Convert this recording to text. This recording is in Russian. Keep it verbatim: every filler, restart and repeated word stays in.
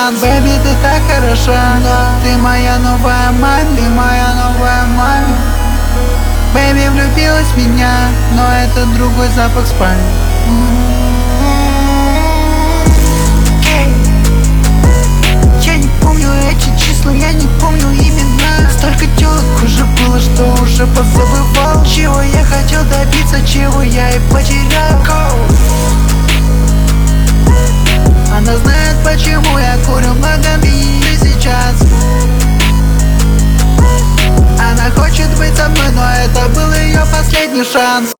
шанс. Бэйби, ты так хороша, да. Ты моя новая мать, ты моя новая мать. Бэйби влюбилась в меня, но это другой запах спальни. Я не помню эти числа, я не помню имена. Столько тёлок уже было, что уже позабывал. Чего я хотел добиться, чего я и потерял. Она знает, почему я курю много мили сейчас. Она хочет быть со мной, но это был ее последний шанс.